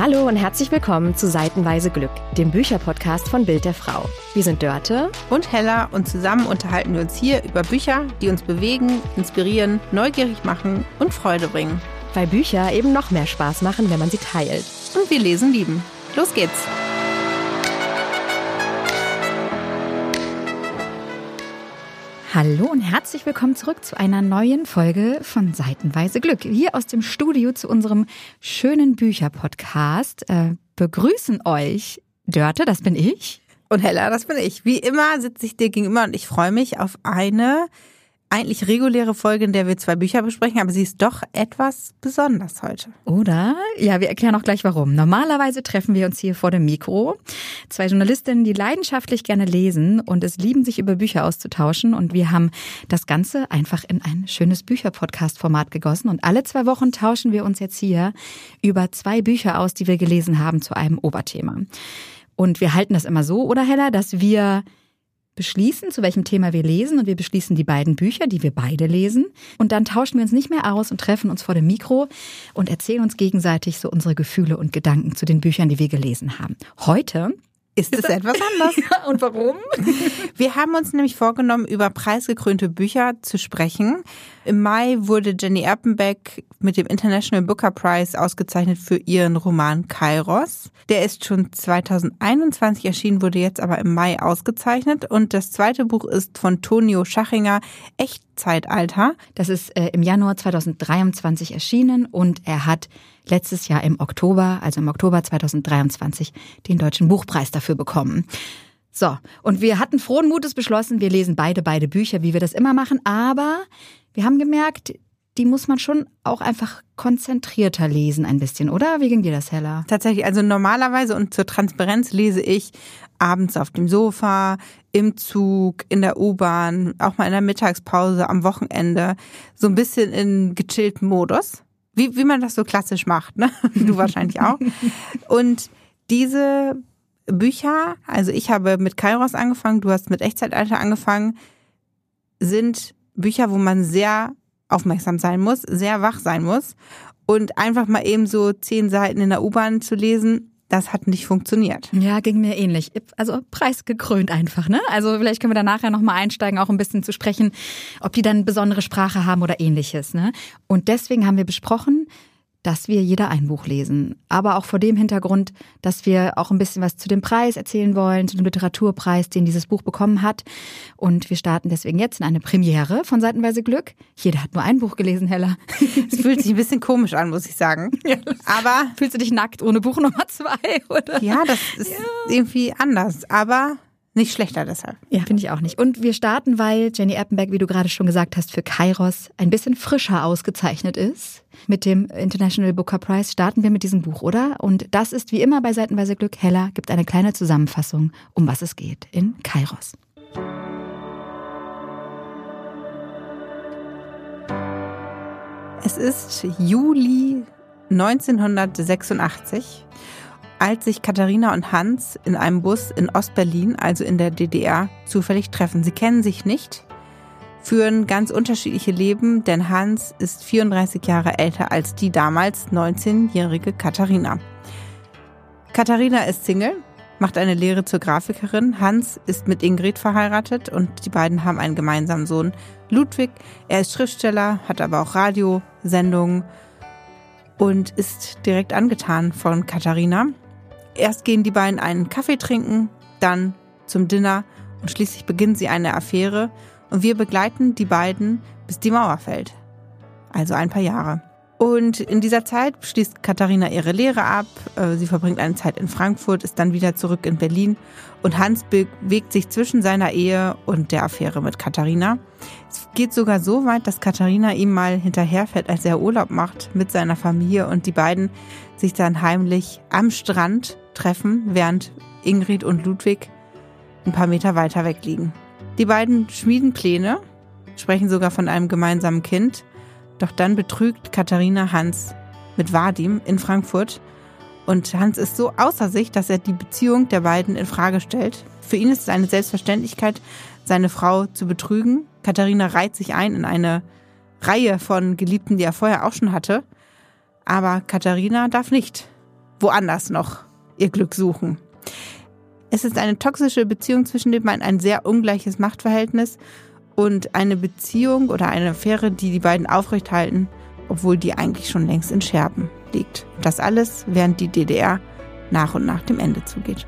Hallo und herzlich willkommen zu Seitenweise Glück, dem Bücherpodcast von Bild der Frau. Wir sind Dörte und Hella und zusammen unterhalten wir uns hier über Bücher, die uns bewegen, inspirieren, neugierig machen und Freude bringen. Weil Bücher eben noch mehr Spaß machen, wenn man sie teilt. Und wir lesen lieben. Los geht's! Hallo und herzlich willkommen zurück zu einer neuen Folge von Seitenweise Glück. Hier aus dem Studio zu unserem schönen Bücherpodcast begrüßen euch Dörte, das bin ich. Und Hella, das bin ich. Wie immer sitze ich dir gegenüber und ich freue mich auf eine eigentlich reguläre Folge, in der wir 2 Bücher besprechen, aber sie ist doch etwas besonders heute. Oder? Ja, wir erklären auch gleich warum. Normalerweise treffen wir uns hier vor dem Mikro. 2 Journalistinnen, die leidenschaftlich gerne lesen und es lieben, sich über Bücher auszutauschen. Und wir haben das Ganze einfach in ein schönes Bücher-Podcast-Format gegossen. Und alle 2 Wochen tauschen wir uns jetzt hier über 2 Bücher aus, die wir gelesen haben zu einem Oberthema. Und wir halten das immer so, oder Hella, dass wir beschließen, zu welchem Thema wir lesen und wir beschließen die beiden Bücher, die wir beide lesen und dann tauschen wir uns nicht mehr aus und treffen uns vor dem Mikro und erzählen uns gegenseitig so unsere Gefühle und Gedanken zu den Büchern, die wir gelesen haben. Heute ist es etwas anders. Ja, und warum? Wir haben uns nämlich vorgenommen, über preisgekrönte Bücher zu sprechen. Im Mai wurde Jenny Erpenbeck mit dem International Booker Prize ausgezeichnet für ihren Roman Kairos. Der ist schon 2021 erschienen, wurde jetzt aber im Mai ausgezeichnet. Und das zweite Buch ist von Tonio Schachinger, Echtzeitalter. Das ist im Januar 2023 erschienen und er hat letztes Jahr im Oktober 2023, den Deutschen Buchpreis dafür bekommen. So, und wir hatten frohen Mutes beschlossen, wir lesen beide Bücher, wie wir das immer machen, aber wir haben gemerkt, die muss man schon auch einfach konzentrierter lesen ein bisschen, oder? Wie ging dir das, Hella? Tatsächlich, also normalerweise und zur Transparenz lese ich abends auf dem Sofa, im Zug, in der U-Bahn, auch mal in der Mittagspause, am Wochenende, so ein bisschen in gechillten Modus. Wie man das so klassisch macht, ne? Du wahrscheinlich auch. Und diese Bücher, also ich habe mit Kairos angefangen, du hast mit Echtzeitalter angefangen, sind Bücher, wo man sehr aufmerksam sein muss, sehr wach sein muss. Und einfach mal eben so 10 Seiten in der U-Bahn zu lesen, das hat nicht funktioniert. Ja, ging mir ähnlich. Also preisgekrönt einfach, ne? Also vielleicht können wir da nachher nochmal einsteigen, auch ein bisschen zu sprechen, ob die dann besondere Sprache haben oder ähnliches, ne? Und deswegen haben wir besprochen, dass wir jeder ein Buch lesen. Aber auch vor dem Hintergrund, dass wir auch ein bisschen was zu dem Preis erzählen wollen, zu dem Literaturpreis, den dieses Buch bekommen hat. Und wir starten deswegen jetzt in eine Premiere von Seitenweise Glück. Jeder hat nur ein Buch gelesen, Hella. Es fühlt sich ein bisschen komisch an, muss ich sagen. Ja, aber fühlst du dich nackt ohne Buch Nummer 2, oder? Ja, das ist irgendwie anders, aber nicht schlechter deshalb. Ja, finde ich auch nicht. Und wir starten, weil Jenny Erpenbeck, wie du gerade schon gesagt hast, für Kairos ein bisschen frischer ausgezeichnet ist. Mit dem International Booker Prize starten wir mit diesem Buch, oder? Und das ist wie immer bei Seitenweise Glück. Hella gibt eine kleine Zusammenfassung, um was es geht in Kairos. Es ist Juli 1986. Als sich Katharina und Hans in einem Bus in Ostberlin, also in der DDR, zufällig treffen. Sie kennen sich nicht, führen ganz unterschiedliche Leben, denn Hans ist 34 Jahre älter als die damals 19-jährige Katharina. Katharina ist Single, macht eine Lehre zur Grafikerin. Hans ist mit Ingrid verheiratet und die beiden haben einen gemeinsamen Sohn, Ludwig. Er ist Schriftsteller, hat aber auch Radiosendungen und ist direkt angetan von Katharina. Erst gehen die beiden einen Kaffee trinken, dann zum Dinner und schließlich beginnen sie eine Affäre und wir begleiten die beiden, bis die Mauer fällt. Also ein paar Jahre. Und in dieser Zeit schließt Katharina ihre Lehre ab, sie verbringt eine Zeit in Frankfurt, ist dann wieder zurück in Berlin und Hans bewegt sich zwischen seiner Ehe und der Affäre mit Katharina. Es geht sogar so weit, dass Katharina ihm mal hinterherfährt, als er Urlaub macht mit seiner Familie und die beiden sich dann heimlich am Strand treffen, während Ingrid und Ludwig ein paar Meter weiter weg liegen. Die beiden schmieden Pläne, sprechen sogar von einem gemeinsamen Kind, doch dann betrügt Katharina Hans mit Vadim in Frankfurt und Hans ist so außer sich, dass er die Beziehung der beiden in Frage stellt. Für ihn ist es eine Selbstverständlichkeit, seine Frau zu betrügen. Katharina reiht sich ein in eine Reihe von Geliebten, die er vorher auch schon hatte, aber Katharina darf nicht. woanders noch ihr Glück suchen. Es ist eine toxische Beziehung zwischen den beiden, ein sehr ungleiches Machtverhältnis und eine Beziehung oder eine Affäre, die die beiden aufrechthalten, obwohl die eigentlich schon längst in Scherben liegt. Das alles, während die DDR nach und nach dem Ende zugeht.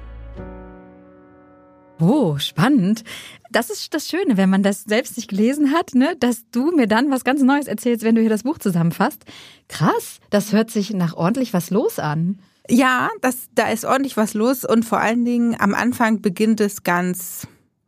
Oh, spannend. Das ist das Schöne, wenn man das selbst nicht gelesen hat, ne, dass du mir dann was ganz Neues erzählst, wenn du hier das Buch zusammenfasst. Krass, das hört sich nach ordentlich was los an. Ja, da ist ordentlich was los und vor allen Dingen am Anfang beginnt es ganz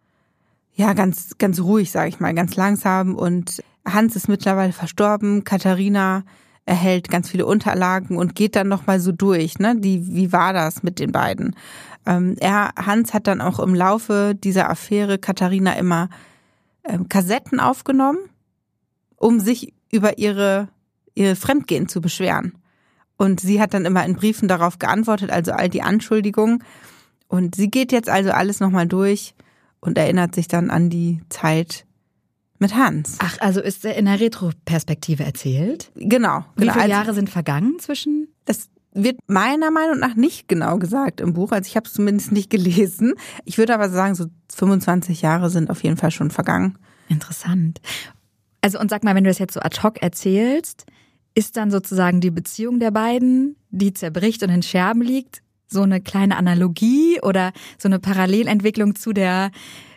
ruhig, sage ich mal, ganz langsam und Hans ist mittlerweile verstorben, Katharina erhält ganz viele Unterlagen und geht dann nochmal so durch, ne? Wie war das mit den beiden? Hans hat dann auch im Laufe dieser Affäre Katharina immer Kassetten aufgenommen, um sich über ihre Fremdgehen zu beschweren. Und sie hat dann immer in Briefen darauf geantwortet, also all die Anschuldigungen. Und sie geht jetzt also alles nochmal durch und erinnert sich dann an die Zeit mit Hans. Ach, also ist er in der Retroperspektive erzählt? Genau. Wie viele Jahre sind vergangen zwischen? Das wird meiner Meinung nach nicht genau gesagt im Buch. Also ich habe es zumindest nicht gelesen. Ich würde aber sagen, so 25 Jahre sind auf jeden Fall schon vergangen. Interessant. Also und sag mal, wenn du das jetzt so ad hoc erzählst, ist dann sozusagen die Beziehung der beiden, die zerbricht und in Scherben liegt, so eine kleine Analogie oder so eine Parallelentwicklung zu der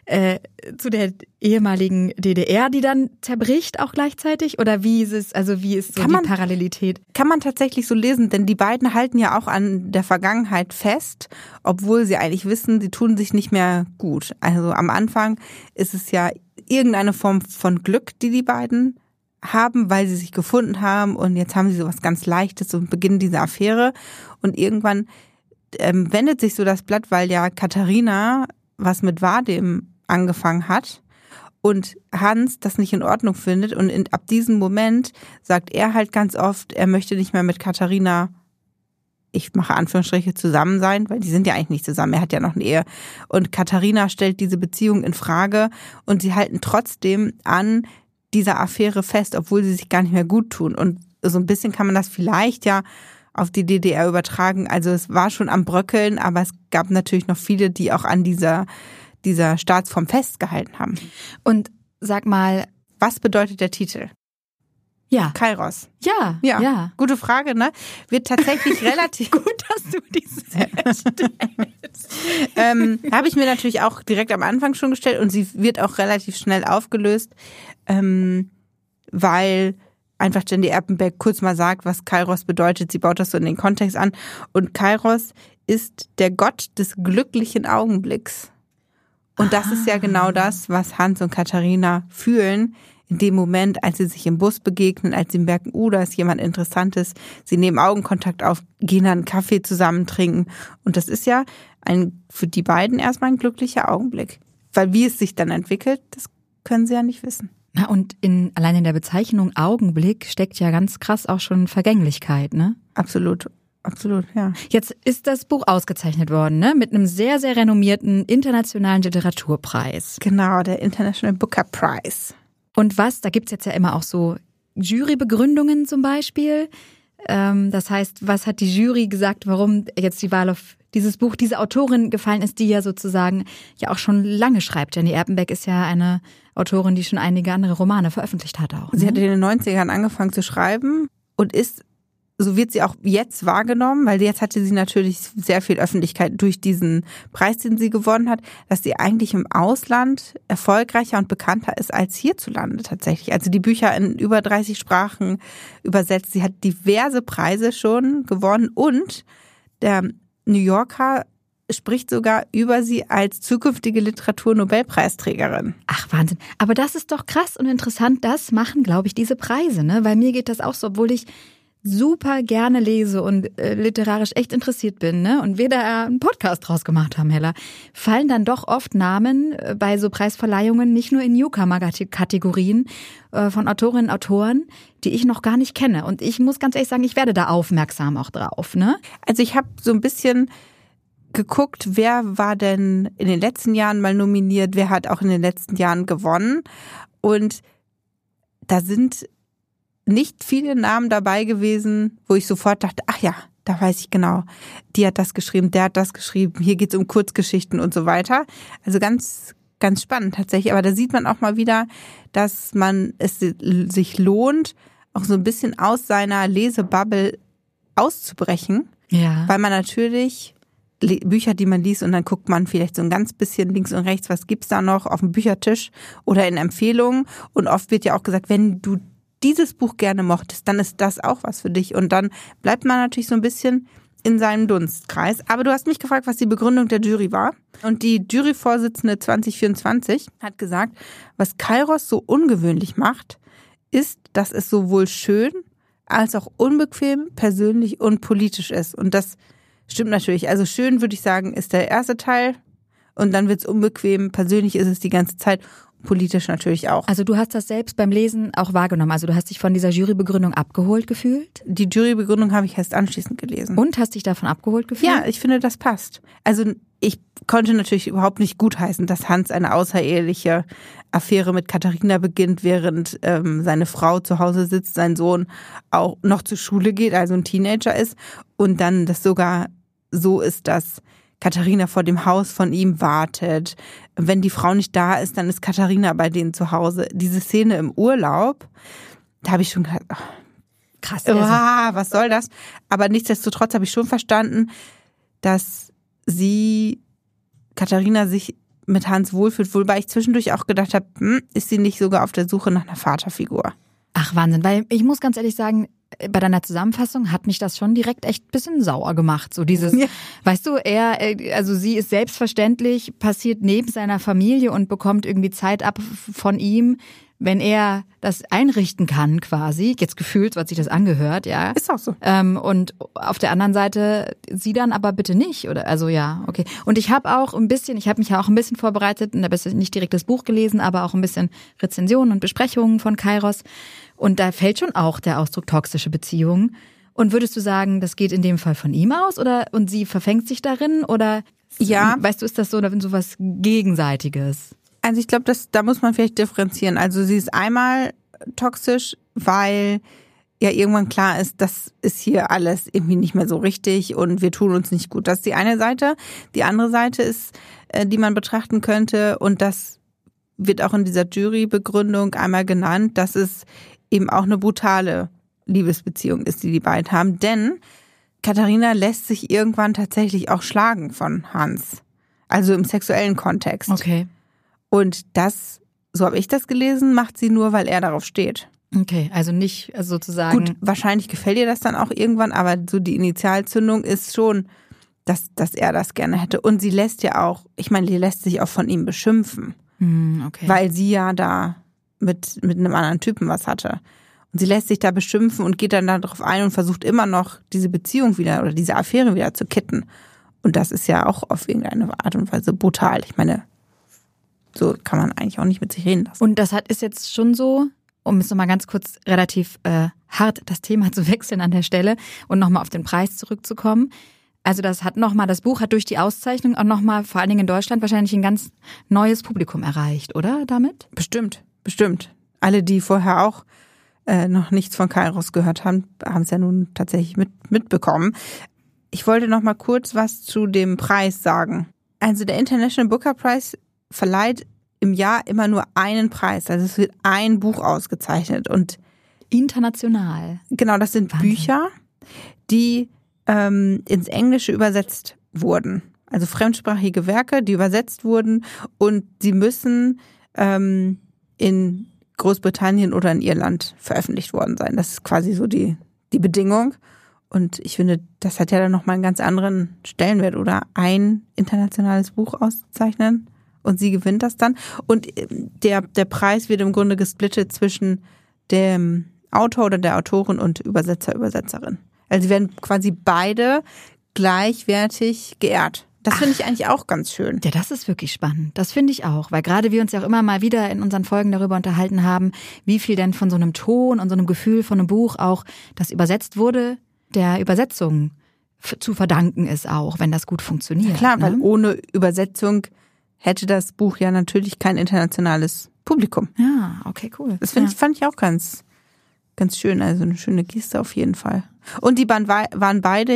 ehemaligen DDR, die dann zerbricht auch gleichzeitig? Oder wie ist es, also wie ist so die Parallelität? Kann man tatsächlich so lesen, denn die beiden halten ja auch an der Vergangenheit fest, obwohl sie eigentlich wissen, sie tun sich nicht mehr gut. Also am Anfang ist es ja irgendeine Form von Glück, die beiden haben, weil sie sich gefunden haben und jetzt haben sie so was ganz Leichtes und beginnen diese Affäre und irgendwann wendet sich so das Blatt, weil ja Katharina was mit Vadim angefangen hat und Hans das nicht in Ordnung findet und ab diesem Moment sagt er halt ganz oft, er möchte nicht mehr mit Katharina, ich mache Anführungsstriche, zusammen sein, weil die sind ja eigentlich nicht zusammen, er hat ja noch eine Ehe und Katharina stellt diese Beziehung in Frage und sie halten trotzdem an dieser Affäre fest, obwohl sie sich gar nicht mehr gut tun. Und so ein bisschen kann man das vielleicht ja auf die DDR übertragen. Also es war schon am Bröckeln, aber es gab natürlich noch viele, die auch an dieser Staatsform festgehalten haben. Und sag mal, was bedeutet der Titel? Ja. Kairos. Ja. Gute Frage, ne? Wird tatsächlich relativ gut, dass du dieses stellst. Habe ich mir natürlich auch direkt am Anfang schon gestellt und sie wird auch relativ schnell aufgelöst, weil einfach Jenny Erpenbeck kurz mal sagt, was Kairos bedeutet. Sie baut das so in den Kontext an. Und Kairos ist der Gott des glücklichen Augenblicks. Und das ist ja genau das, was Hans und Katharina fühlen in dem Moment, als sie sich im Bus begegnen, als sie merken, da ist jemand Interessantes. Sie nehmen Augenkontakt auf, gehen dann einen Kaffee zusammen trinken. Und das ist ja für die beiden erstmal ein glücklicher Augenblick. Weil wie es sich dann entwickelt, das können sie ja nicht wissen. Na, und allein in der Bezeichnung Augenblick steckt ja ganz krass auch schon Vergänglichkeit, ne? Absolut, ja. Jetzt ist das Buch ausgezeichnet worden, ne? Mit einem sehr, sehr renommierten internationalen Literaturpreis. Genau, der International Booker Prize. Und da gibt's jetzt ja immer auch so Jurybegründungen zum Beispiel. Das heißt, was hat die Jury gesagt, warum jetzt die Wahl auf dieses Buch, diese Autorin gefallen ist, die ja sozusagen ja auch schon lange schreibt. Jenny Erpenbeck ist ja eine Autorin, die schon einige andere Romane veröffentlicht hat auch. Ne? Sie hat in den 90ern angefangen zu schreiben und so wird sie auch jetzt wahrgenommen, weil jetzt hatte sie natürlich sehr viel Öffentlichkeit durch diesen Preis, den sie gewonnen hat, dass sie eigentlich im Ausland erfolgreicher und bekannter ist als hierzulande tatsächlich. Also die Bücher in über 30 Sprachen übersetzt. Sie hat diverse Preise schon gewonnen und der New Yorker spricht sogar über sie als zukünftige Literaturnobelpreisträgerin. Ach, Wahnsinn. Aber das ist doch krass und interessant. Das machen, glaube ich, diese Preise, ne? Weil mir geht das auch so, obwohl ich super gerne lese und literarisch echt interessiert bin, ne? Und wir da einen Podcast draus gemacht haben, Hella, fallen dann doch oft Namen bei so Preisverleihungen, nicht nur in Newcomer-Kategorien von Autorinnen und Autoren, die ich noch gar nicht kenne. Und ich muss ganz ehrlich sagen, ich werde da aufmerksam auch drauf, ne? Also ich habe so ein bisschen geguckt, wer war denn in den letzten Jahren mal nominiert, wer hat auch in den letzten Jahren gewonnen. Und da sind nicht viele Namen dabei gewesen, wo ich sofort dachte, ach ja, da weiß ich genau, die hat das geschrieben, der hat das geschrieben, hier geht's um Kurzgeschichten und so weiter. Also ganz, ganz spannend tatsächlich. Aber da sieht man auch mal wieder, dass es sich lohnt, auch so ein bisschen aus seiner Lesebubble auszubrechen. Ja. Weil man natürlich Bücher, die man liest und dann guckt man vielleicht so ein ganz bisschen links und rechts, was gibt's da noch auf dem Büchertisch oder in Empfehlungen. Und oft wird ja auch gesagt, wenn du dieses Buch gerne mochtest, dann ist das auch was für dich. Und dann bleibt man natürlich so ein bisschen in seinem Dunstkreis. Aber du hast mich gefragt, was die Begründung der Jury war. Und die Juryvorsitzende 2024 hat gesagt, was Kairos so ungewöhnlich macht, ist, dass es sowohl schön als auch unbequem, persönlich und politisch ist. Und das stimmt natürlich. Also schön, würde ich sagen, ist der erste Teil. Und dann wird es unbequem. Persönlich ist es die ganze Zeit. Politisch natürlich auch. Also du hast das selbst beim Lesen auch wahrgenommen. Also du hast dich von dieser Jurybegründung abgeholt gefühlt? Die Jurybegründung habe ich erst anschließend gelesen. Und hast dich davon abgeholt gefühlt? Ja, ich finde, das passt. Also ich konnte natürlich überhaupt nicht gutheißen, dass Hans eine außereheliche Affäre mit Katharina beginnt, während seine Frau zu Hause sitzt, sein Sohn auch noch zur Schule geht, also ein Teenager ist. Und dann das sogar so ist, dass Katharina vor dem Haus von ihm wartet. Wenn die Frau nicht da ist, dann ist Katharina bei denen zu Hause. Diese Szene im Urlaub, da habe ich schon gedacht, krass. Was soll das? Aber nichtsdestotrotz habe ich schon verstanden, dass Katharina sich mit Hans wohlfühlt, wobei ich zwischendurch auch gedacht habe, ist sie nicht sogar auf der Suche nach einer Vaterfigur? Ach Wahnsinn, weil ich muss ganz ehrlich sagen, bei deiner Zusammenfassung hat mich das schon direkt echt ein bisschen sauer gemacht. So dieses, weißt du, also sie ist selbstverständlich, passiert neben seiner Familie und bekommt irgendwie Zeit ab von ihm, wenn er das einrichten kann quasi. Jetzt gefühlt, so hat sich das angehört, ja. Ist auch so. Und auf der anderen Seite sie dann aber bitte nicht, oder? Also ja, okay. Und ich habe mich ja auch ein bisschen vorbereitet und habe nicht direkt das Buch gelesen, aber auch ein bisschen Rezensionen und Besprechungen von Kairos. Und da fällt schon auch der Ausdruck toxische Beziehungen. Und würdest du sagen, das geht in dem Fall von ihm aus und sie verfängt sich darin oder? Ja. Weißt du, ist das so was Gegenseitiges? Also ich glaube, da muss man vielleicht differenzieren. Also sie ist einmal toxisch, weil ja irgendwann klar ist, das ist hier alles irgendwie nicht mehr so richtig und wir tun uns nicht gut. Das ist die eine Seite. Die andere Seite ist, die man betrachten könnte, und das wird auch in dieser Jurybegründung einmal genannt, dass es eben auch eine brutale Liebesbeziehung ist, die beiden haben. Denn Katharina lässt sich irgendwann tatsächlich auch schlagen von Hans. Also im sexuellen Kontext. Okay. Und das, so habe ich das gelesen, macht sie nur, weil er darauf steht. Okay, also nicht sozusagen. Gut, wahrscheinlich gefällt ihr das dann auch irgendwann, aber so die Initialzündung ist schon, dass er das gerne hätte. Und sie lässt ja auch, die lässt sich auch von ihm beschimpfen. Okay. Weil sie ja da mit einem anderen Typen was hatte. Und sie lässt sich da beschimpfen und geht dann darauf ein und versucht immer noch diese Beziehung wieder oder diese Affäre wieder zu kitten. Und das ist ja auch auf irgendeine Art und Weise brutal. Ich meine, so kann man eigentlich auch nicht mit sich reden lassen. Und das ist jetzt schon so, um es nochmal ganz kurz relativ hart das Thema zu wechseln an der Stelle und nochmal auf den Preis zurückzukommen. Also das Buch hat durch die Auszeichnung auch nochmal, vor allen Dingen in Deutschland, wahrscheinlich ein ganz neues Publikum erreicht, oder damit? Bestimmt. Alle, die vorher auch noch nichts von Kairos gehört haben, haben es ja nun tatsächlich mitbekommen. Ich wollte noch mal kurz was zu dem Preis sagen. Also der International Booker Prize verleiht im Jahr immer nur einen Preis. Also es wird ein Buch ausgezeichnet. Und international. Genau, das sind Wahnsinn. Bücher, die ins Englische übersetzt wurden. Also fremdsprachige Werke, die übersetzt wurden, und sie müssen in Großbritannien oder in Irland veröffentlicht worden sein. Das ist quasi so die Bedingung. Und ich finde, das hat ja dann nochmal einen ganz anderen Stellenwert, oder? Ein internationales Buch auszuzeichnen und sie gewinnt das dann. Und der Preis wird im Grunde gesplittet zwischen dem Autor oder der Autorin und Übersetzer, Übersetzerin. Also sie werden quasi beide gleichwertig geehrt. Das finde ich eigentlich auch ganz schön. Ja, das ist wirklich spannend. Das finde ich auch, weil gerade wir uns ja auch immer mal wieder in unseren Folgen darüber unterhalten haben, wie viel denn von so einem Ton und so einem Gefühl von einem Buch auch, das übersetzt wurde, der Übersetzung zu verdanken ist auch, wenn das gut funktioniert. Ja, klar, weil ohne Übersetzung hätte das Buch ja natürlich kein internationales Publikum. Ja, okay, cool. Das fand ich auch ganz ganz schön, also eine schöne Geste auf jeden Fall. Und die waren beide,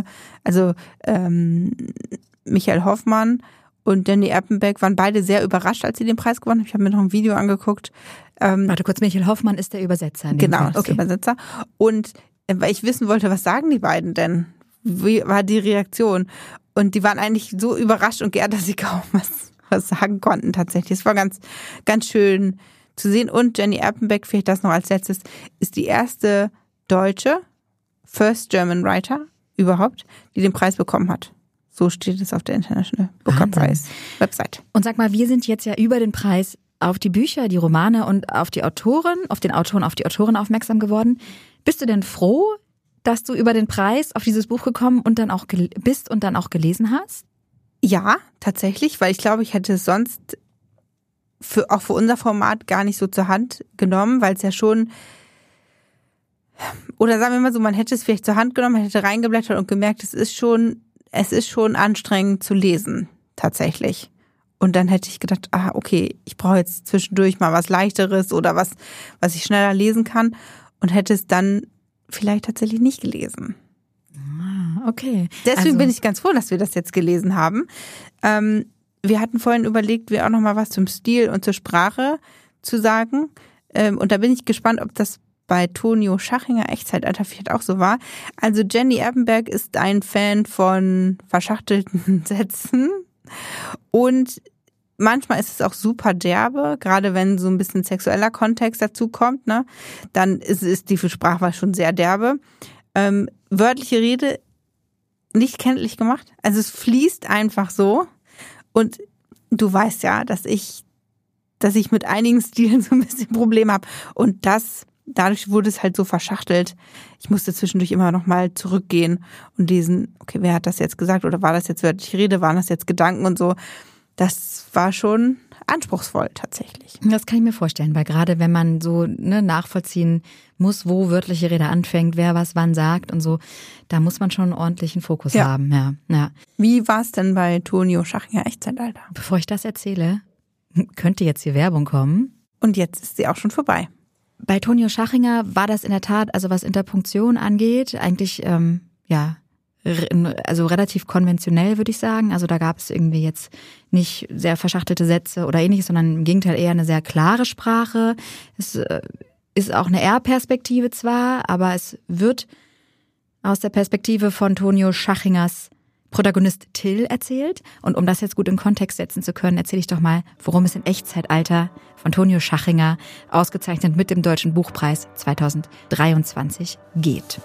Michael Hoffmann und Jenny Erpenbeck waren beide sehr überrascht, als sie den Preis gewonnen haben. Ich habe mir noch ein Video angeguckt. Warte kurz, Michael Hoffmann ist der Übersetzer. Genau, ist der Übersetzer. Und weil ich wissen wollte, was sagen die beiden denn? Wie war die Reaktion? Und die waren eigentlich so überrascht und geehrt, dass sie kaum was sagen konnten tatsächlich. Es war ganz, ganz schön zu sehen. Und Jenny Erpenbeck, vielleicht das noch als letztes, ist die erste deutsche First German Writer überhaupt, die den Preis bekommen hat. So steht es auf der International Booker Prize Website. Und sag mal, wir sind jetzt ja über den Preis auf die Bücher, die Romane und auf die Autoren aufmerksam geworden. Bist du denn froh, dass du über den Preis auf dieses Buch gekommen und dann auch bist und dann auch gelesen hast? Ja, tatsächlich, weil ich glaube, ich hätte es sonst auch für unser Format gar nicht so zur Hand genommen, weil es ja schon, oder sagen wir mal so, man hätte es vielleicht zur Hand genommen, man hätte reingeblättert und gemerkt, es ist schon anstrengend zu lesen, tatsächlich. Und dann hätte ich gedacht, okay, ich brauche jetzt zwischendurch mal was Leichteres oder was ich schneller lesen kann und hätte es dann vielleicht tatsächlich nicht gelesen. Okay. Deswegen bin ich ganz froh, dass wir das jetzt gelesen haben. Wir hatten vorhin überlegt, wir auch noch mal was zum Stil und zur Sprache zu sagen. Und da bin ich gespannt, ob das bei Tonio Schachinger Echtzeitalter vielleicht auch so war. Also Jenny Erpenbeck ist ein Fan von verschachtelten Sätzen und manchmal ist es auch super derbe, gerade wenn so ein bisschen sexueller Kontext dazu kommt, ne? Dann ist die Sprachwahl schon sehr derbe. Wörtliche Rede nicht kenntlich gemacht. Also es fließt einfach so. Und du weißt ja, dass ich mit einigen Stilen so ein bisschen Probleme habe. Und dadurch wurde es halt so verschachtelt. Ich musste zwischendurch immer noch mal zurückgehen und lesen, okay, wer hat das jetzt gesagt? Oder war das jetzt wörtliche Rede? Waren das jetzt Gedanken und so? Das war schon anspruchsvoll tatsächlich. Das kann ich mir vorstellen, weil gerade wenn man so nachvollziehen muss, wo wörtliche Rede anfängt, wer was wann sagt und so, da muss man schon einen ordentlichen Fokus haben. Ja. Wie war es denn bei Tonio Schachinger Echtzeitalter? Bevor ich das erzähle, könnte jetzt die Werbung kommen. Und jetzt ist sie auch schon vorbei. Bei Tonio Schachinger war das in der Tat, also was Interpunktion angeht, eigentlich also relativ konventionell, würde ich sagen. Also da gab es irgendwie jetzt nicht sehr verschachtelte Sätze oder ähnliches, sondern im Gegenteil eher eine sehr klare Sprache. Es ist auch eine R-Perspektive zwar, aber es wird aus der Perspektive von Tonio Schachingers Protagonist Till erzählt. Und um das jetzt gut in Kontext setzen zu können, erzähle ich doch mal, worum es in Echtzeitalter von Tonio Schachinger, ausgezeichnet mit dem Deutschen Buchpreis 2023, geht.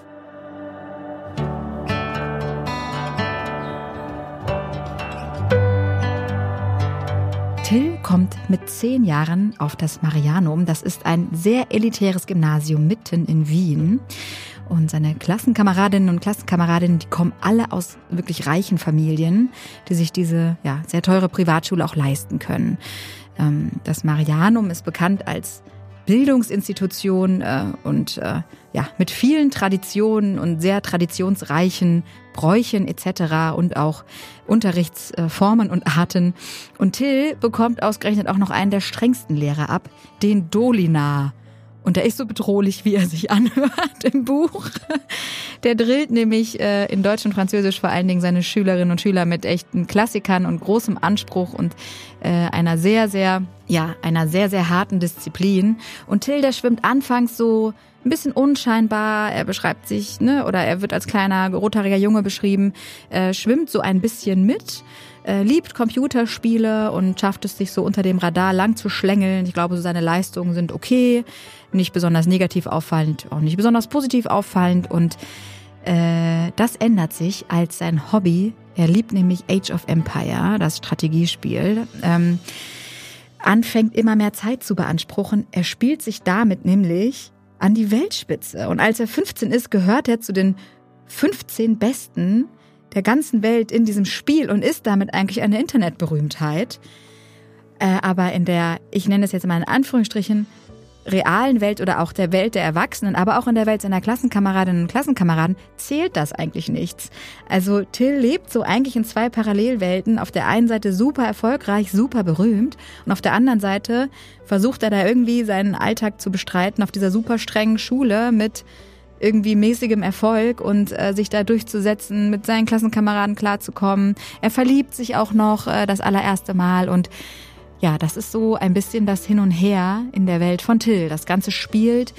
Till kommt mit 10 Jahren auf das Marianum. Das ist ein sehr elitäres Gymnasium mitten in Wien. Und seine Klassenkameradinnen und Klassenkameradinnen, die kommen alle aus wirklich reichen Familien, die sich diese sehr teure Privatschule auch leisten können. Das Marianum ist bekannt als Bildungsinstitution und mit vielen Traditionen und sehr traditionsreichen Bräuchen etc. und auch Unterrichtsformen und Arten. Und Till bekommt ausgerechnet auch noch einen der strengsten Lehrer ab, den Dolinar. Und der ist so bedrohlich, wie er sich anhört im Buch. Der drillt nämlich in Deutsch und Französisch vor allen Dingen seine Schülerinnen und Schüler mit echten Klassikern und großem Anspruch und einer sehr, sehr harten Disziplin. Und Till, der schwimmt anfangs so ein bisschen unscheinbar. Er beschreibt sich, oder er wird als kleiner rothaariger Junge beschrieben, schwimmt so ein bisschen mit. Liebt Computerspiele und schafft es sich so unter dem Radar lang zu schlängeln. Ich glaube, so seine Leistungen sind okay, nicht besonders negativ auffallend, auch nicht besonders positiv auffallend. Und das ändert sich als sein Hobby, er liebt nämlich Age of Empire, das Strategiespiel, anfängt immer mehr Zeit zu beanspruchen. Er spielt sich damit nämlich an die Weltspitze. Und als er 15 ist, gehört er zu den 15 Besten der ganzen Welt in diesem Spiel und ist damit eigentlich eine Internetberühmtheit. Aber in der, ich nenne es jetzt mal in Anführungsstrichen, realen Welt oder auch der Welt der Erwachsenen, aber auch in der Welt seiner Klassenkameradinnen und Klassenkameraden zählt das eigentlich nichts. Also Till lebt so eigentlich in 2 Parallelwelten. Auf der einen Seite super erfolgreich, super berühmt und auf der anderen Seite versucht er da irgendwie seinen Alltag zu bestreiten auf dieser super strengen Schule mit irgendwie mäßigem Erfolg und sich da durchzusetzen, mit seinen Klassenkameraden klarzukommen. Er verliebt sich auch noch das allererste Mal und ja, das ist so ein bisschen das Hin und Her in der Welt von Till. Das Ganze spielt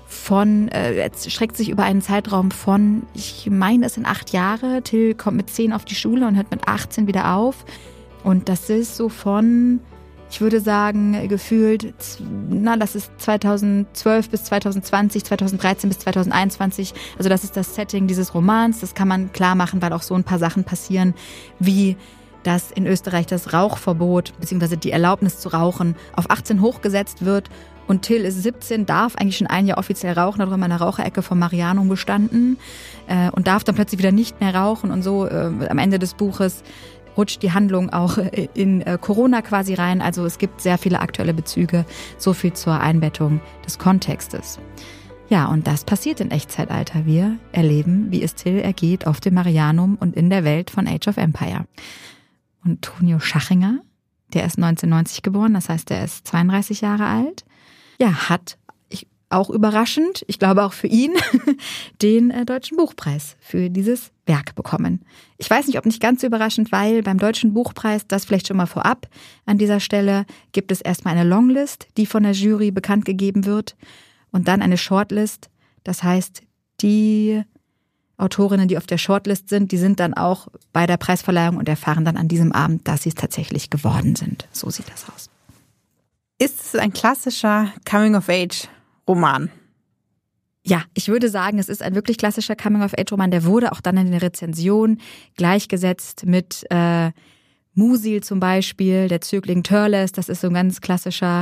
streckt sich über einen Zeitraum von, ich meine, es sind 8 Jahre. Till kommt mit 10 auf die Schule und hört mit 18 wieder auf. Und das ist so von, ich würde sagen, gefühlt, das ist 2012 bis 2020, 2013 bis 2021. Also das ist das Setting dieses Romans. Das kann man klar machen, weil auch so ein paar Sachen passieren, wie dass in Österreich das Rauchverbot bzw. die Erlaubnis zu rauchen auf 18 hochgesetzt wird und Till ist 17, darf eigentlich schon ein Jahr offiziell rauchen, hat auch in einer Raucherecke vom Marianum gestanden und darf dann plötzlich wieder nicht mehr rauchen und so. Am Ende des Buches rutscht die Handlung auch in Corona quasi rein. Also es gibt sehr viele aktuelle Bezüge. So viel zur Einbettung des Kontextes. Ja, und das passiert in Echtzeitalter. Wir erleben, wie es Till ergeht auf dem Marianum und in der Welt von Age of Empire. Und Tonio Schachinger, der ist 1990 geboren, das heißt, er ist 32 Jahre alt. Ja, hat, auch überraschend, ich glaube auch für ihn, den Deutschen Buchpreis für dieses Werk bekommen. Ich weiß nicht, ob nicht ganz so überraschend, weil beim Deutschen Buchpreis, das vielleicht schon mal vorab an dieser Stelle, gibt es erstmal eine Longlist, die von der Jury bekannt gegeben wird und dann eine Shortlist. Das heißt, die Autorinnen, die auf der Shortlist sind, die sind dann auch bei der Preisverleihung und erfahren dann an diesem Abend, dass sie es tatsächlich geworden sind. So sieht das aus. Ist es ein klassischer Coming-of-Age-Roman? Ja, ich würde sagen, es ist ein wirklich klassischer Coming-of-Age-Roman. Der wurde auch dann in der Rezension gleichgesetzt mit Musil zum Beispiel, der Zögling Törles. Das ist so ein ganz klassischer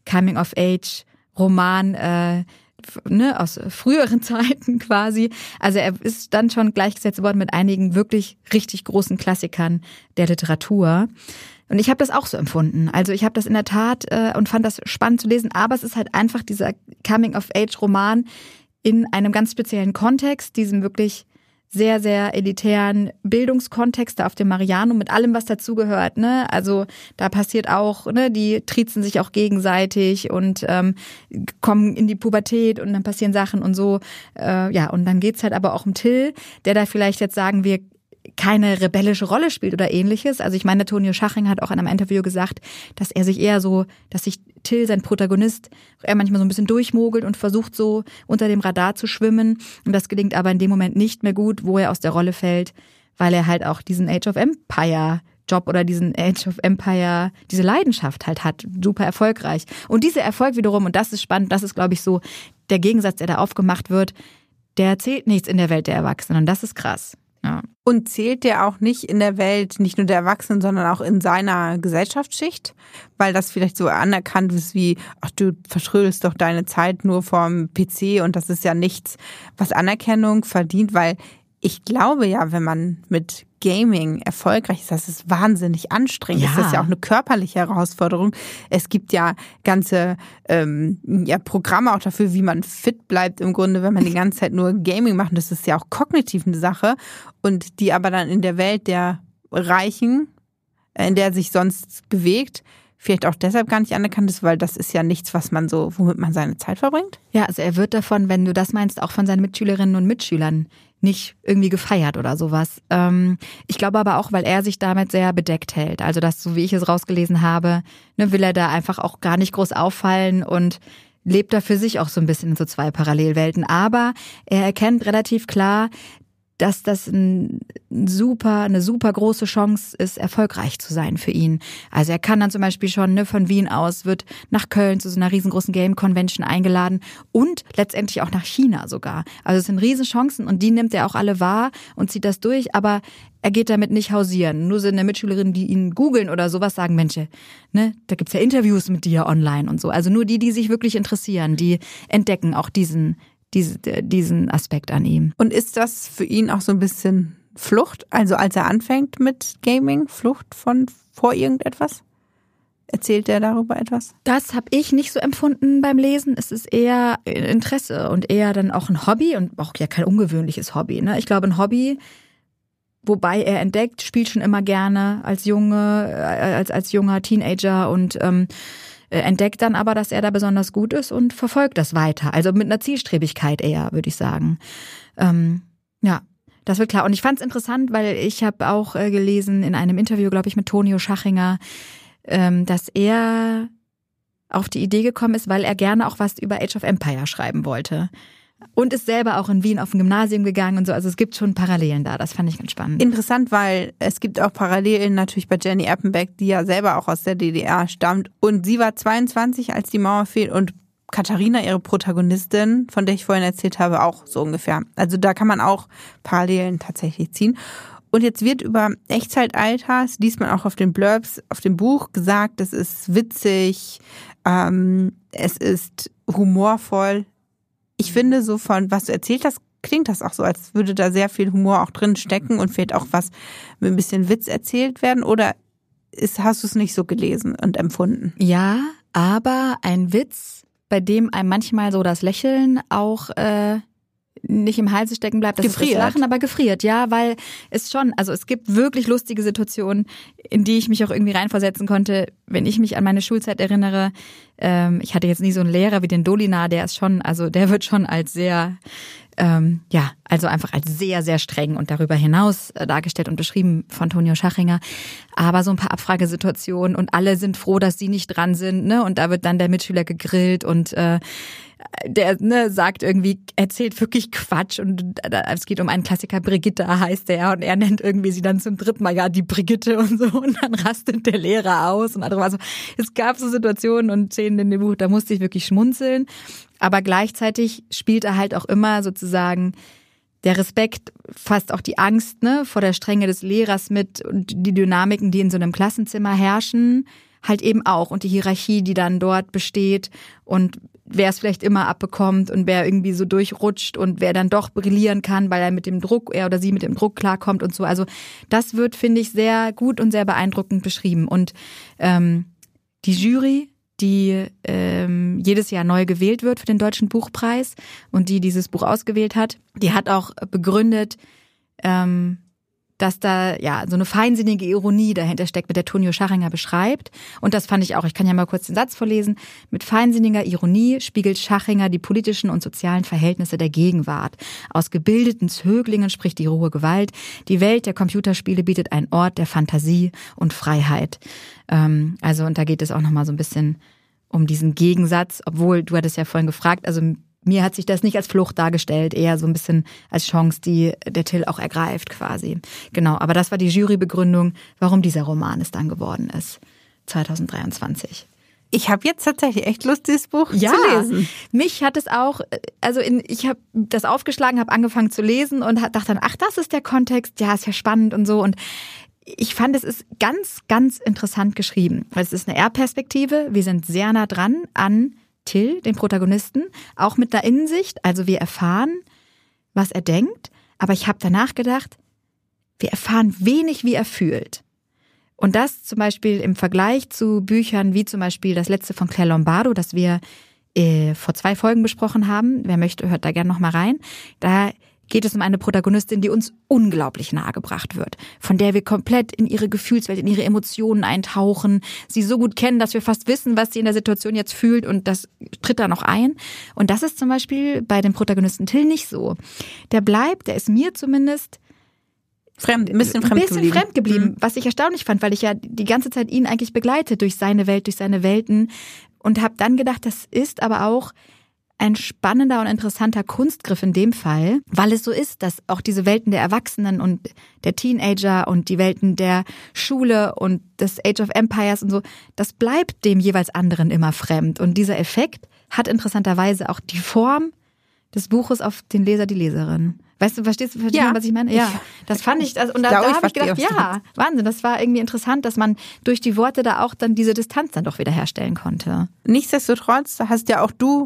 Coming-of-Age-Roman, aus früheren Zeiten quasi. Also er ist dann schon gleichgesetzt worden mit einigen wirklich richtig großen Klassikern der Literatur. Und ich habe das auch so empfunden. Also ich habe das in der Tat und fand das spannend zu lesen. Aber es ist halt einfach dieser Coming-of-Age-Roman in einem ganz speziellen Kontext, diesem wirklich sehr, sehr elitären Bildungskontext da auf dem Marianum mit allem, was dazugehört, ne? Also da passiert auch, ne, die triezen sich auch gegenseitig und kommen in die Pubertät und dann passieren Sachen und so. Und dann geht's halt aber auch um Till, der da vielleicht jetzt sagen wir keine rebellische Rolle spielt oder ähnliches. Also ich meine, Tonio Schachinger hat auch in einem Interview gesagt, dass sich Till, sein Protagonist, er manchmal so ein bisschen durchmogelt und versucht so unter dem Radar zu schwimmen. Und das gelingt aber in dem Moment nicht mehr gut, wo er aus der Rolle fällt, weil er halt auch diesen Age of Empire Job oder diesen Age of Empire, diese Leidenschaft halt hat, super erfolgreich. Und dieser Erfolg wiederum, und das ist spannend, das ist, glaube ich, so der Gegensatz, der da aufgemacht wird, der zählt nichts in der Welt der Erwachsenen. Und das ist krass. Ja. Und zählt der auch nicht in der Welt, nicht nur der Erwachsenen, sondern auch in seiner Gesellschaftsschicht? Weil das vielleicht so anerkannt ist wie, ach, du verschrödelst doch deine Zeit nur vorm PC und das ist ja nichts, was Anerkennung verdient, weil ich glaube ja, wenn man mit Gaming erfolgreich ist, das ist wahnsinnig anstrengend. Das ist ja auch eine körperliche Herausforderung. Es gibt ja ganze Programme auch dafür, wie man fit bleibt im Grunde, wenn man die ganze Zeit nur Gaming macht. Und das ist ja auch kognitiv eine Sache. Und die aber dann in der Welt der Reichen, in der sich sonst bewegt, vielleicht auch deshalb gar nicht anerkannt ist, weil das ist ja nichts, womit man seine Zeit verbringt. Ja, also er wird davon, wenn du das meinst, auch von seinen Mitschülerinnen und Mitschülern nicht irgendwie gefeiert oder sowas. Ich glaube aber auch, weil er sich damit sehr bedeckt hält. Also das, so wie ich es rausgelesen habe, will er da einfach auch gar nicht groß auffallen und lebt da für sich auch so ein bisschen in so 2 Parallelwelten. Aber er erkennt relativ klar, dass das eine super große Chance ist, erfolgreich zu sein für ihn. Also er kann dann zum Beispiel schon von Wien aus, wird nach Köln zu so einer riesengroßen Game Convention eingeladen und letztendlich auch nach China sogar. Also es sind Riesenchancen und die nimmt er auch alle wahr und zieht das durch, aber er geht damit nicht hausieren. Nur sind Mitschülerinnen, die ihn googeln oder sowas, sagen, Mensch, ne, da gibt's ja Interviews mit dir online und so. Also nur die sich wirklich interessieren, die entdecken auch diesen Aspekt an ihm. Und ist das für ihn auch so ein bisschen Flucht? Also als er anfängt mit Gaming, Flucht vor irgendetwas? Erzählt der darüber etwas? Das habe ich nicht so empfunden beim Lesen. Es ist eher Interesse und eher dann auch ein Hobby und auch ja kein ungewöhnliches Hobby. Ne? Ich glaube, ein Hobby, wobei er entdeckt, spielt schon immer gerne als junger Teenager und entdeckt dann aber, dass er da besonders gut ist und verfolgt das weiter. Also mit einer Zielstrebigkeit eher, würde ich sagen. Ja, das wird klar. Und ich fand es interessant, weil ich habe auch gelesen in einem Interview, glaube ich, mit Tonio Schachinger, dass er auf die Idee gekommen ist, weil er gerne auch was über Age of Empires schreiben wollte. Und ist selber auch in Wien auf ein Gymnasium gegangen und so. Also es gibt schon Parallelen da. Das fand ich ganz spannend. Interessant, weil es gibt auch Parallelen natürlich bei Jenny Appenbeck, die ja selber auch aus der DDR stammt. Und sie war 22, als die Mauer fiel. Und Katharina, ihre Protagonistin, von der ich vorhin erzählt habe, auch so ungefähr. Also da kann man auch Parallelen tatsächlich ziehen. Und jetzt wird über Echtzeitalter, das liest man auch auf den Blurbs, auf dem Buch gesagt, es ist witzig, es ist humorvoll. Ich finde, so von was du erzählt hast, klingt das auch so, als würde da sehr viel Humor auch drin stecken und vielleicht auch was mit ein bisschen Witz erzählt werden. Oder hast du es nicht so gelesen und empfunden? Ja, aber ein Witz, bei dem einem manchmal so das Lächeln auch nicht im Halse stecken bleibt, das gefriert. Ist das Lachen, aber gefriert, ja, weil es schon, also es gibt wirklich lustige Situationen, in die ich mich auch irgendwie reinversetzen konnte, wenn ich mich an meine Schulzeit erinnere. Ich hatte jetzt nie so einen Lehrer wie den Dolinar, der ist schon, also der wird schon als sehr, also einfach als sehr, sehr streng und darüber hinaus dargestellt und beschrieben von Tonio Schachinger. Aber so ein paar Abfragesituationen und alle sind froh, dass sie nicht dran sind, ne? Und da wird dann der Mitschüler gegrillt und der sagt irgendwie, erzählt wirklich Quatsch und es geht um einen Klassiker, Brigitte heißt der und er nennt irgendwie sie dann zum 3. Mal, ja, die Brigitte und so und dann rastet der Lehrer aus und andere, also es gab so Situationen und Szenen in dem Buch, da musste ich wirklich schmunzeln, aber gleichzeitig spielt er halt auch immer sozusagen der Respekt, fast auch die Angst, ne, vor der Strenge des Lehrers mit und die Dynamiken, die in so einem Klassenzimmer herrschen, halt eben auch und die Hierarchie, die dann dort besteht und wer es vielleicht immer abbekommt und wer irgendwie so durchrutscht und wer dann doch brillieren kann, weil er mit dem Druck, er oder sie mit dem Druck klarkommt und so. Also das wird, finde ich, sehr gut und sehr beeindruckend beschrieben. Und die Jury, die jedes Jahr neu gewählt wird für den Deutschen Buchpreis und die dieses Buch ausgewählt hat, die hat auch begründet, dass da ja so eine feinsinnige Ironie dahinter steckt, mit der Tonio Schachinger beschreibt. Und das fand ich auch, ich kann ja mal kurz den Satz vorlesen. Mit feinsinniger Ironie spiegelt Schachinger die politischen und sozialen Verhältnisse der Gegenwart. Aus gebildeten Zöglingen spricht die rohe Gewalt. Die Welt der Computerspiele bietet einen Ort der Fantasie und Freiheit. Also, und da geht es auch nochmal so ein bisschen um diesen Gegensatz, obwohl, du hattest ja vorhin gefragt, also mir hat sich das nicht als Flucht dargestellt, eher so ein bisschen als Chance, die der Till auch ergreift quasi. Genau, aber das war die Jurybegründung, warum dieser Roman es dann geworden ist, 2023. Ich habe jetzt tatsächlich echt Lust, dieses Buch zu lesen. Mich hat es auch, also ich habe das aufgeschlagen, habe angefangen zu lesen und dachte dann, ach, das ist der Kontext, ja, ist ja spannend und so. Und ich fand, es ist ganz, ganz interessant geschrieben. Es ist eine R-Perspektive, wir sind sehr nah dran an Till, den Protagonisten, auch mit der Innensicht. Also wir erfahren, was er denkt, aber ich habe danach gedacht, wir erfahren wenig, wie er fühlt. Und das zum Beispiel im Vergleich zu Büchern wie zum Beispiel das letzte von Claire Lombardo, das wir vor 2 Folgen besprochen haben. Wer möchte, hört da gerne noch mal rein. Da geht es um eine Protagonistin, die uns unglaublich nahegebracht wird, von der wir komplett in ihre Gefühlswelt, in ihre Emotionen eintauchen, sie so gut kennen, dass wir fast wissen, was sie in der Situation jetzt fühlt und das tritt da noch ein. Und das ist zum Beispiel bei dem Protagonisten Till nicht so. Der ist mir zumindest ein bisschen fremd geblieben. Was ich erstaunlich fand, weil ich ja die ganze Zeit ihn eigentlich begleite durch seine Welt, durch seine Welten und habe dann gedacht, das ist aber auch ein spannender und interessanter Kunstgriff in dem Fall, weil es so ist, dass auch diese Welten der Erwachsenen und der Teenager und die Welten der Schule und des Age of Empires und so, das bleibt dem jeweils anderen immer fremd. Und dieser Effekt hat interessanterweise auch die Form des Buches auf den Leser, die Leserin. Weißt du, verstehst du, was ich meine? Ja, das fand ich, und da habe ich gedacht, ja, Wahnsinn, das war irgendwie interessant, dass man durch die Worte da auch dann diese Distanz dann doch wieder herstellen konnte. Nichtsdestotrotz hast ja auch du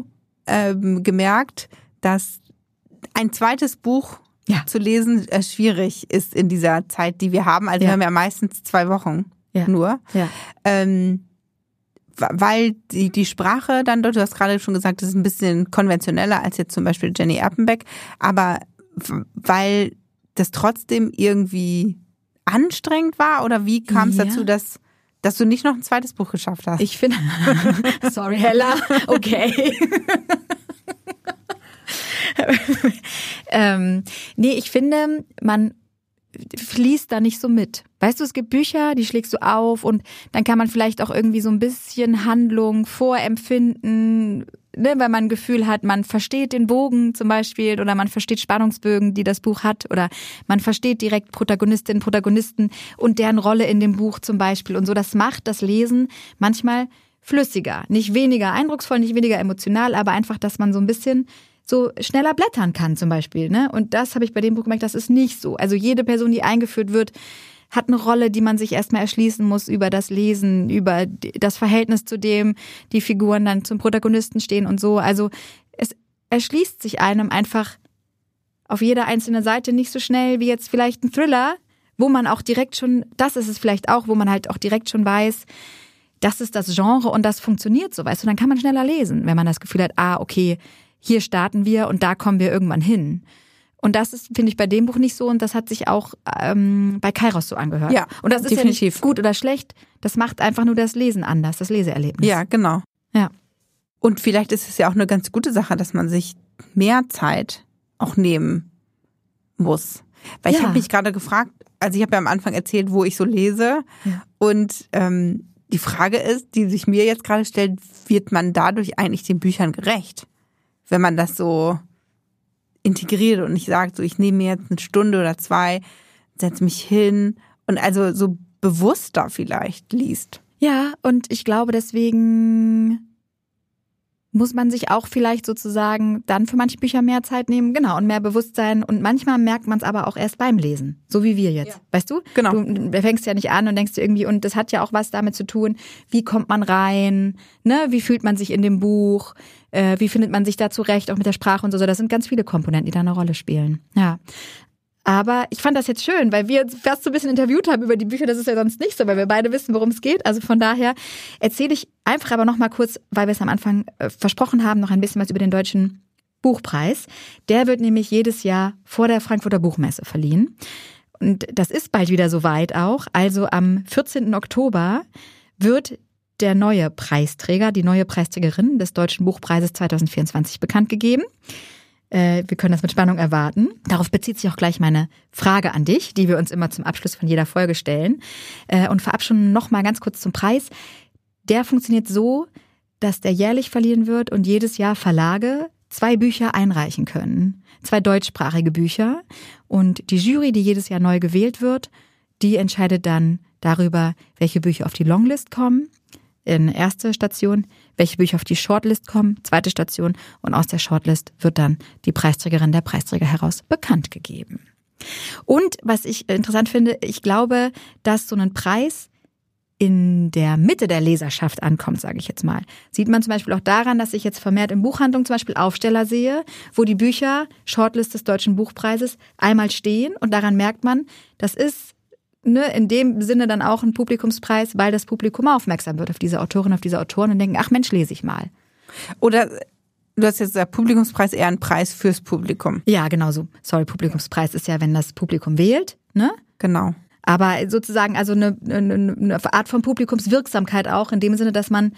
gemerkt, dass ein zweites Buch zu lesen schwierig ist in dieser Zeit, die wir haben. Also wir haben ja meistens 2 Wochen nur. Ja. weil die Sprache dann dort, du hast gerade schon gesagt, das ist ein bisschen konventioneller als jetzt zum Beispiel Jenny Erpenbeck, aber weil das trotzdem irgendwie anstrengend war oder wie kam es dazu, dass du nicht noch ein zweites Buch geschafft hast? Ich finde, sorry Hella, okay. Nee, ich finde, man fließt da nicht so mit. Weißt du, es gibt Bücher, die schlägst du auf und dann kann man vielleicht auch irgendwie so ein bisschen Handlung vorempfinden, ne, weil man ein Gefühl hat, man versteht den Bogen zum Beispiel oder man versteht Spannungsbögen, die das Buch hat oder man versteht direkt Protagonistinnen, Protagonisten und deren Rolle in dem Buch zum Beispiel und so. Das macht das Lesen manchmal flüssiger, nicht weniger eindrucksvoll, nicht weniger emotional, aber einfach, dass man so ein bisschen so schneller blättern kann zum Beispiel, ne? Und das habe ich bei dem Buch gemerkt, das ist nicht so. Also jede Person, die eingeführt wird, hat eine Rolle, die man sich erstmal erschließen muss über das Lesen, über das Verhältnis zu dem, die Figuren dann zum Protagonisten stehen und so. Also es erschließt sich einem einfach auf jeder einzelnen Seite nicht so schnell wie jetzt vielleicht ein Thriller, wo man auch direkt schon, das ist es vielleicht auch, wo man halt auch direkt schon weiß, das ist das Genre und das funktioniert so, weißt du, dann kann man schneller lesen, wenn man das Gefühl hat, okay, hier starten wir und da kommen wir irgendwann hin. Und das ist, finde ich, bei dem Buch nicht so und das hat sich auch bei Kairos so angehört. Ja, und das ist definitiv. Ja nicht gut oder schlecht, das macht einfach nur das Lesen anders, das Leseerlebnis. Ja, genau. Ja. Und vielleicht ist es ja auch eine ganz gute Sache, dass man sich mehr Zeit auch nehmen muss. Weil ich habe mich gerade gefragt, also ich habe ja am Anfang erzählt, wo ich so lese und die Frage ist, die sich mir jetzt gerade stellt, wird man dadurch eigentlich den Büchern gerecht? Wenn man das so integriert und nicht sagt, so ich nehme mir jetzt eine Stunde oder 2, setze mich hin und also so bewusster vielleicht liest. Ja, und ich glaube, deswegen muss man sich auch vielleicht sozusagen dann für manche Bücher mehr Zeit nehmen, genau, und mehr Bewusstsein. Und manchmal merkt man es aber auch erst beim Lesen, so wie wir jetzt, weißt du? Genau. Du fängst ja nicht an und denkst dir irgendwie, und das hat ja auch was damit zu tun, wie kommt man rein, ne? Wie fühlt man sich in dem Buch, wie findet man sich da zurecht, auch mit der Sprache und so. Das sind ganz viele Komponenten, die da eine Rolle spielen. Ja. Aber ich fand das jetzt schön, weil wir fast so ein bisschen interviewt haben über die Bücher. Das ist ja sonst nicht so, weil wir beide wissen, worum es geht. Also von daher erzähle ich einfach aber noch mal kurz, weil wir es am Anfang versprochen haben, noch ein bisschen was über den Deutschen Buchpreis. Der wird nämlich jedes Jahr vor der Frankfurter Buchmesse verliehen. Und das ist bald wieder soweit auch. Also am 14. Oktober wird der neue Preisträger, die neue Preisträgerin des Deutschen Buchpreises 2024 bekannt gegeben. Wir können das mit Spannung erwarten. Darauf bezieht sich auch gleich meine Frage an dich, die wir uns immer zum Abschluss von jeder Folge stellen. Und vorab schon noch mal ganz kurz zum Preis. Der funktioniert so, dass der jährlich verliehen wird und jedes Jahr Verlage 2 Bücher einreichen können. 2 deutschsprachige Bücher. Und die Jury, die jedes Jahr neu gewählt wird, die entscheidet dann darüber, welche Bücher auf die Longlist kommen. In erste Station, welche Bücher auf die Shortlist kommen, zweite Station und aus der Shortlist wird dann die Preisträgerin, der Preisträger heraus bekannt gegeben. Und was ich interessant finde, ich glaube, dass so ein Preis in der Mitte der Leserschaft ankommt, sage ich jetzt mal. Sieht man zum Beispiel auch daran, dass ich jetzt vermehrt in Buchhandlungen zum Beispiel Aufsteller sehe, wo die Bücher, Shortlist des Deutschen Buchpreises, einmal stehen und daran merkt man, das ist in dem Sinne dann auch ein Publikumspreis, weil das Publikum aufmerksam wird auf diese Autorin, auf diese Autoren und denken, ach Mensch, lese ich mal. Oder du hast jetzt gesagt, Publikumspreis eher ein Preis fürs Publikum. Ja, genau so. Sorry, Publikumspreis ist ja, wenn das Publikum wählt, ne? Genau. Aber sozusagen also eine Art von Publikumswirksamkeit auch, in dem Sinne, dass man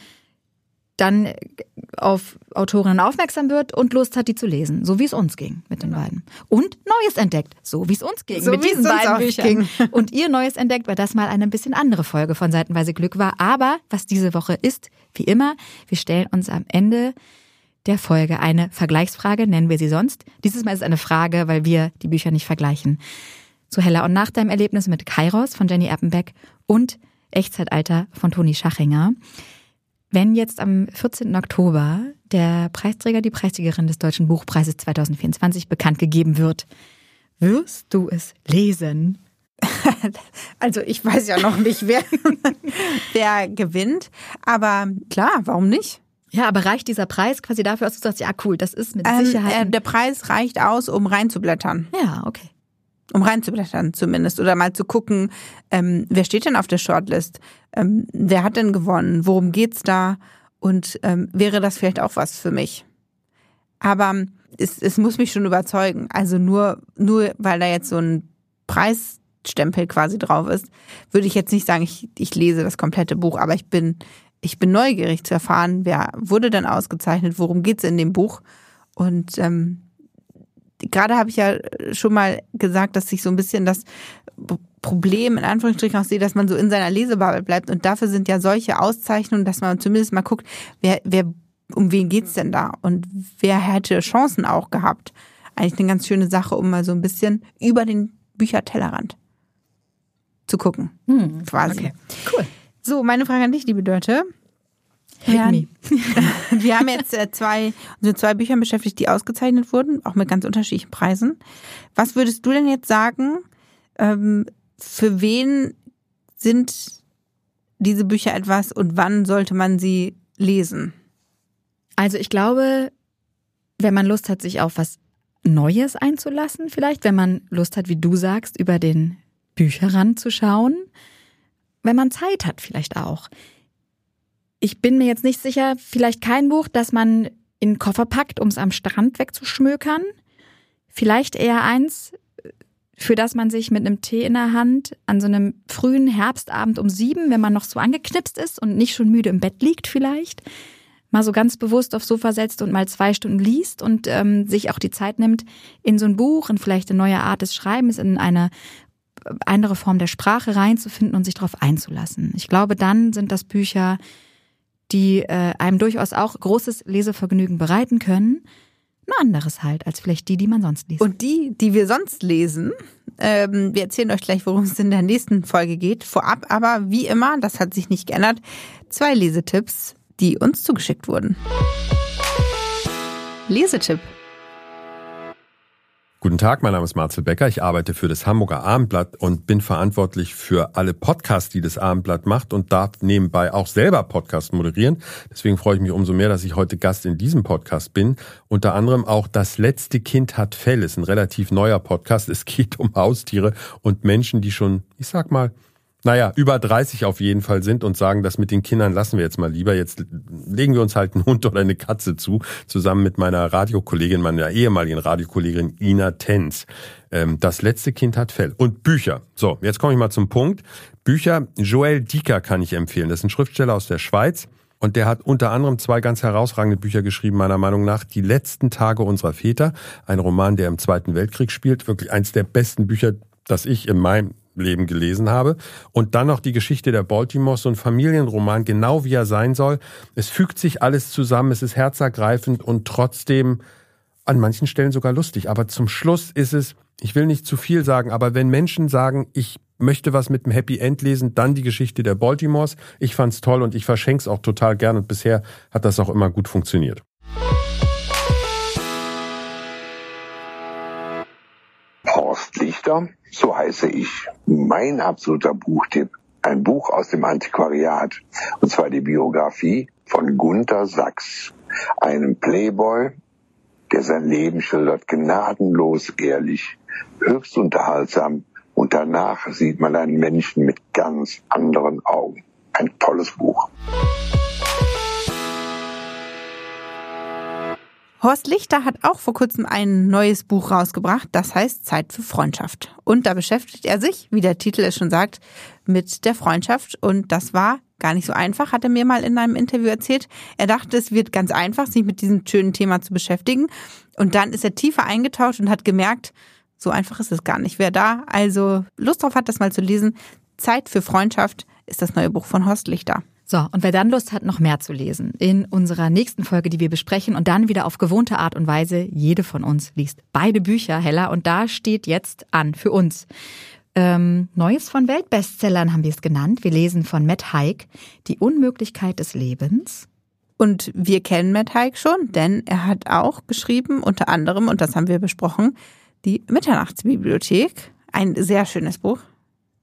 dann auf Autorinnen aufmerksam wird und Lust hat, die zu lesen. So wie es uns ging mit den beiden. Und Neues entdeckt. So wie es uns ging so mit diesen beiden Büchern. Ging. Und ihr Neues entdeckt, weil das mal eine bisschen andere Folge von Seitenweise Glück war. Aber was diese Woche ist, wie immer, wir stellen uns am Ende der Folge eine Vergleichsfrage, nennen wir sie sonst. Dieses Mal ist es eine Frage, weil wir die Bücher nicht vergleichen. Zu Hella und nach deinem Erlebnis mit Kairos von Jenny Erpenbeck und Echtzeitalter von Toni Schachinger. Wenn jetzt am 14. Oktober der Preisträger, die Preisträgerin des Deutschen Buchpreises 2024 bekannt gegeben wird, wirst du es lesen? Also ich weiß ja noch nicht, wer gewinnt, aber klar, warum nicht? Ja, aber reicht dieser Preis quasi dafür, dass du sagst, ja cool, das ist mit Sicherheit... Der Preis reicht aus, um reinzublättern. Ja, okay. um reinzublättern zumindest oder mal zu gucken, wer steht denn auf der Shortlist, wer hat denn gewonnen, worum geht's da und wäre das vielleicht auch was für mich. Aber es muss mich schon überzeugen, also nur weil da jetzt so ein Preisstempel quasi drauf ist, würde ich jetzt nicht sagen, ich lese das komplette Buch, aber ich bin neugierig zu erfahren, wer wurde denn ausgezeichnet, worum geht's in dem Buch und gerade habe ich ja schon mal gesagt, dass ich so ein bisschen das Problem in Anführungsstrichen auch sehe, dass man so in seiner Lesebubble bleibt und dafür sind ja solche Auszeichnungen, dass man zumindest mal guckt, wer um wen geht's denn da und wer hätte Chancen auch gehabt. Eigentlich eine ganz schöne Sache, um mal so ein bisschen über den Büchertellerrand zu gucken, quasi. Okay, cool. So, meine Frage an dich, liebe Dörte. Wir haben jetzt zwei Büchern beschäftigt, die ausgezeichnet wurden, auch mit ganz unterschiedlichen Preisen. Was würdest du denn jetzt sagen, für wen sind diese Bücher etwas und wann sollte man sie lesen? Also ich glaube, wenn man Lust hat, sich auf was Neues einzulassen, vielleicht, wenn man Lust hat, wie du sagst, über den Bücherrand zu schauen, wenn man Zeit hat vielleicht auch. Ich bin mir jetzt nicht sicher, vielleicht kein Buch, das man in den Koffer packt, um es am Strand wegzuschmökern. Vielleicht eher eins, für das man sich mit einem Tee in der Hand an so einem frühen Herbstabend um 7, wenn man noch so angeknipst ist und nicht schon müde im Bett liegt vielleicht, mal so ganz bewusst aufs Sofa setzt und mal 2 Stunden liest und sich auch die Zeit nimmt, in so ein Buch, in vielleicht eine neue Art des Schreibens, in eine andere Form der Sprache reinzufinden und sich darauf einzulassen. Ich glaube, dann sind das Bücher, die einem durchaus auch großes Lesevergnügen bereiten können. Ein anderes halt, als vielleicht die man sonst liest. Und die wir sonst lesen, wir erzählen euch gleich, worum es in der nächsten Folge geht. Vorab aber, wie immer, das hat sich nicht geändert, 2 Lesetipps, die uns zugeschickt wurden. Lesetipp. Guten Tag, mein Name ist Marcel Becker. Ich arbeite für das Hamburger Abendblatt und bin verantwortlich für alle Podcasts, die das Abendblatt macht und darf nebenbei auch selber Podcasts moderieren. Deswegen freue ich mich umso mehr, dass ich heute Gast in diesem Podcast bin. Unter anderem auch Das letzte Kind hat Fell ist ein relativ neuer Podcast. Es geht um Haustiere und Menschen, die schon, ich sag mal, über 30 auf jeden Fall sind und sagen, das mit den Kindern lassen wir jetzt mal lieber. Jetzt legen wir uns halt einen Hund oder eine Katze zu, zusammen mit meiner Radiokollegin, meiner ehemaligen Radiokollegin Ina Tenz. Das letzte Kind hat Fell. Und Bücher. So, jetzt komme ich mal zum Punkt. Bücher, Joël Dicker kann ich empfehlen. Das ist ein Schriftsteller aus der Schweiz. Und der hat unter anderem 2 ganz herausragende Bücher geschrieben, meiner Meinung nach. Die letzten Tage unserer Väter. Ein Roman, der im Zweiten Weltkrieg spielt. Wirklich eins der besten Bücher, das ich in meinem Leben gelesen habe. Und dann noch die Geschichte der Baltimores, so ein Familienroman, genau wie er sein soll. Es fügt sich alles zusammen, es ist herzergreifend und trotzdem an manchen Stellen sogar lustig. Aber zum Schluss ist es, ich will nicht zu viel sagen, aber wenn Menschen sagen, ich möchte was mit einem Happy End lesen, dann die Geschichte der Baltimores. Ich fand's toll und ich verschenke es auch total gern und bisher hat das auch immer gut funktioniert. Horst Lichter, so heiße ich. Mein absoluter Buchtipp, ein Buch aus dem Antiquariat, und zwar die Biografie von Gunter Sachs, einem Playboy, der sein Leben schildert, gnadenlos ehrlich, höchst unterhaltsam, und danach sieht man einen Menschen mit ganz anderen Augen. Ein tolles Buch. Horst Lichter hat auch vor kurzem ein neues Buch rausgebracht, das heißt Zeit für Freundschaft. Und da beschäftigt er sich, wie der Titel es schon sagt, mit der Freundschaft. Und das war gar nicht so einfach, hat er mir mal in einem Interview erzählt. Er dachte, es wird ganz einfach, sich mit diesem schönen Thema zu beschäftigen. Und dann ist er tiefer eingetaucht und hat gemerkt, so einfach ist es gar nicht. Wer da also Lust drauf hat, das mal zu lesen, Zeit für Freundschaft ist das neue Buch von Horst Lichter. So, und wer dann Lust hat, noch mehr zu lesen, in unserer nächsten Folge, die wir besprechen und dann wieder auf gewohnte Art und Weise, jede von uns liest beide Bücher, Hella, und da steht jetzt an für uns. Neues von Weltbestsellern haben wir es genannt. Wir lesen von Matt Haig, Die Unmöglichkeit des Lebens. Und wir kennen Matt Haig schon, denn er hat auch geschrieben, unter anderem, und das haben wir besprochen, die Mitternachtsbibliothek. Ein sehr schönes Buch.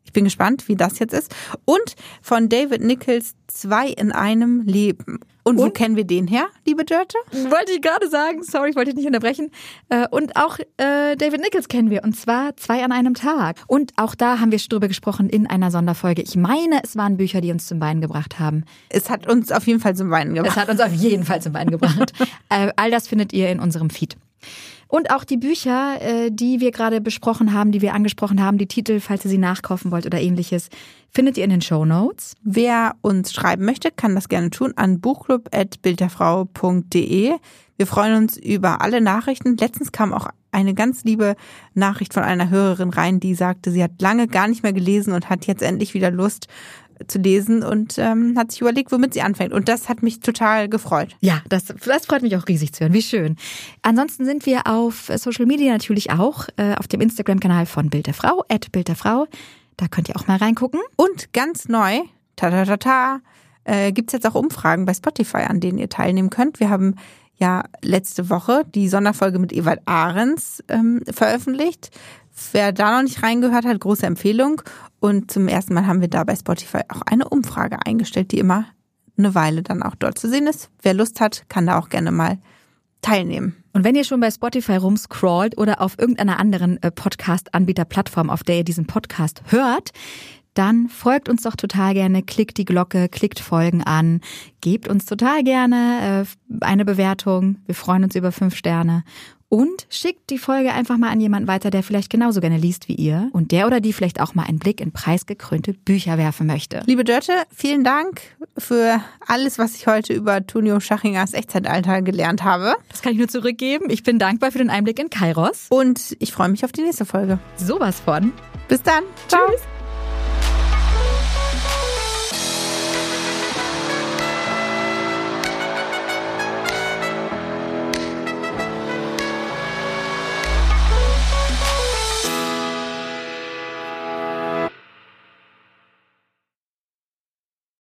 Ich bin gespannt, wie das jetzt ist. Und von David Nichols 2 in einem Leben. Und wo kennen wir den her, liebe Dörte? Wollte ich gerade sagen, sorry, ich wollte dich nicht unterbrechen. Und auch David Nichols kennen wir, und zwar 2 an einem Tag. Und auch da haben wir drüber gesprochen in einer Sonderfolge. Ich meine, es waren Bücher, die uns zum Weinen gebracht haben. Es hat uns auf jeden Fall zum Weinen gebracht. Es hat uns auf jeden Fall zum Weinen gebracht. All das findet ihr in unserem Feed. Und auch die Bücher, die wir gerade besprochen haben, die wir angesprochen haben, die Titel, falls ihr sie nachkaufen wollt oder ähnliches, findet ihr in den Shownotes. Wer uns schreiben möchte, kann das gerne tun an buchclub@bildderfrau.de. Wir freuen uns über alle Nachrichten. Letztens kam auch eine ganz liebe Nachricht von einer Hörerin rein, die sagte, sie hat lange gar nicht mehr gelesen und hat jetzt endlich wieder Lust zu lesen und hat sich überlegt, womit sie anfängt. Und das hat mich total gefreut. Ja, das freut mich auch riesig zu hören. Wie schön. Ansonsten sind wir auf Social Media natürlich auch, auf dem Instagram-Kanal von Bild der Frau, @bildderfrau. Da könnt ihr auch mal reingucken. Und ganz neu, gibt's jetzt auch Umfragen bei Spotify, an denen ihr teilnehmen könnt. Wir haben ja letzte Woche die Sonderfolge mit Ewald Ahrens veröffentlicht. Wer da noch nicht reingehört hat, große Empfehlung. Und zum ersten Mal haben wir da bei Spotify auch eine Umfrage eingestellt, die immer eine Weile dann auch dort zu sehen ist. Wer Lust hat, kann da auch gerne mal teilnehmen. Und wenn ihr schon bei Spotify rumscrollt oder auf irgendeiner anderen Podcast-Anbieter-Plattform, auf der ihr diesen Podcast hört, dann folgt uns doch total gerne, klickt die Glocke, klickt Folgen an, gebt uns total gerne eine Bewertung. Wir freuen uns über 5 Sterne. Und schickt die Folge einfach mal an jemanden weiter, der vielleicht genauso gerne liest wie ihr und der oder die vielleicht auch mal einen Blick in preisgekrönte Bücher werfen möchte. Liebe Dörte, vielen Dank für alles, was ich heute über Tonio Schachingers Echtzeitalter gelernt habe. Das kann ich nur zurückgeben. Ich bin dankbar für den Einblick in Kairos. Und ich freue mich auf die nächste Folge. Sowas von. Bis dann. Ciao. Tschüss.